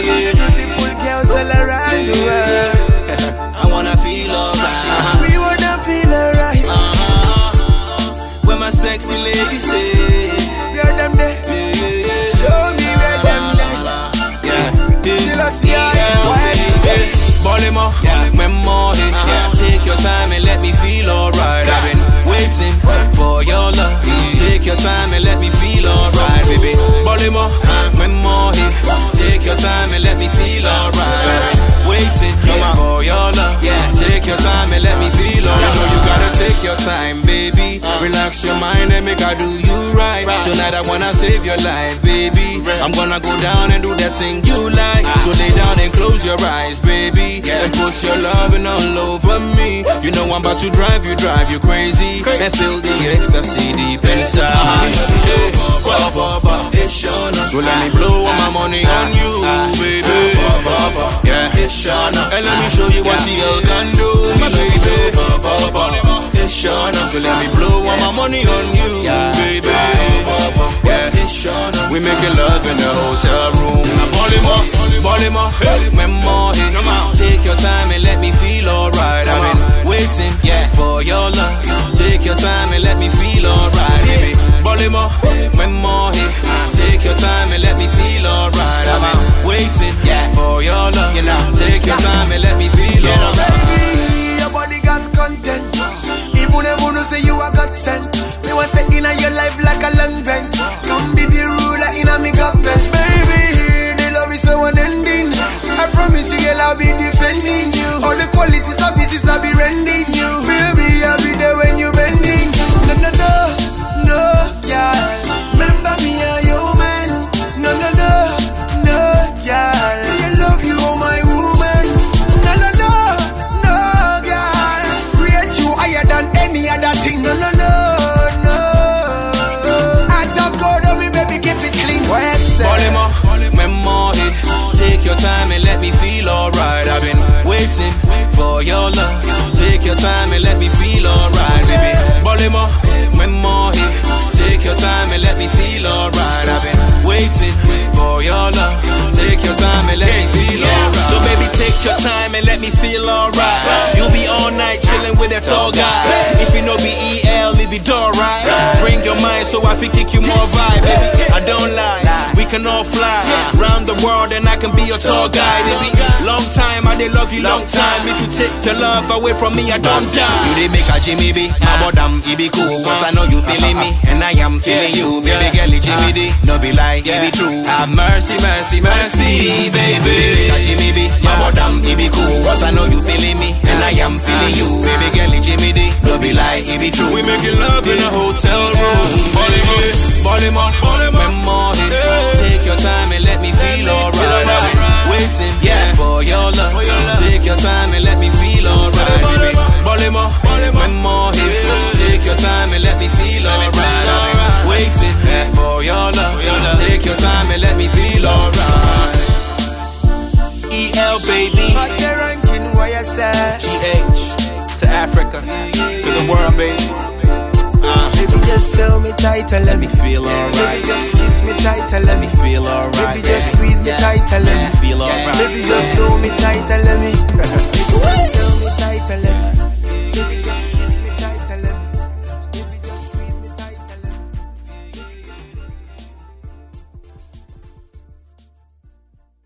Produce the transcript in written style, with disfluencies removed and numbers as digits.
beautiful girls all around the world. I wanna feel alright. We wanna feel alright. Where my sexy ladies stay. Where them there? Show me where them there. Still I see Balimo, memory. Take your time and let me feel alright. I've been waiting for your love. Take your time and let me feel alright, baby. Balimo, memory. Take your time and let me feel alright. I've been waiting for your love. Take your time and let me feel alright. You know you gotta take your time, baby. Relax your mind and make I do you right. Tonight I wanna save your life, baby. I'm gonna go down and do that thing you like. So lay down and close your eyes, baby, and put your loving all over me. You know I'm about to drive you crazy, and feel the ecstasy deep inside. So let me blow all my money on you, baby. And let me show you what the hell can do, my baby. So let me blow all my money on you, baby. We making love in the hotel room. Balimo, memory. Take your time and let me feel alright. I've been waiting, for your love. Take your time and let me feel alright, baby. Balimo, memory. Take your time and let me feel alright. I've been waiting, for your love. Take your time and let me feel alright. Baby, your body got content. Even if you say you are God sent. Me want stay in your life like a long rent. Come be the ruler in a me government. Baby, the love is so unending. I promise you, girl, I'll be defending you. All the qualities of this I'll be rending you. Baby, I'll be there when you bending. No, yeah. Remember me, I'm your man. No, yeah. I love you, oh my woman. No, yeah. Create you higher than any other thing. No. Act of God on me, baby, keep it clean. Balimo, memory. Take your time and let me feel alright. I've been waiting for your love. Take your time and let me feel alright, baby. Balimo, memory. Take your time and let me feel alright. I've been waiting for your love. Take your time and let me feel alright. So baby, take your time and let me feel alright. You'll be all night chilling with that tall guy. If you know BEL, it be door right. Bring your mind so I can kick you more vibe, baby. I don't lie, we can all fly round the world and I can be your tour guide. It be long time, I they love you long time. If you take your love away from me, I don't die. You they make a Jimmy B, my bottom, it be cool. Cause I know you feeling me, and I am feeling you. Baby girl, it Jimmy D, no be lie, it be true. Have mercy, baby. Make a Jimmy B, my bottom, it be cool. Cause I know you feeling me, and I am feeling you. Baby girl, it Jimmy D, no be lie, it be true. We making love in a hotel room. Balimo, memory. Take your time and let me feel alright. I've been waiting, for your love. Take your time and let me feel alright, baby. Balimo, memory. Take your time and let me feel alright. I've been waiting for your love. Take your time and let me feel alright. EL, baby. GH to Africa, to the world, baby. Baby, just hold me tight and let me feel alright. Baby, just kiss me tight and let me feel alright. Baby, just squeeze me tight and let me